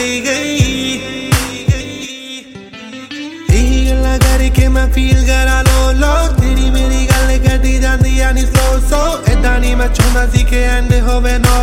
करके मैं फील करा लो तेरी मेरी गल कटी जाती यानी स्लो सो इदा नहीं मैं चाहता सी कि एंड होवे नो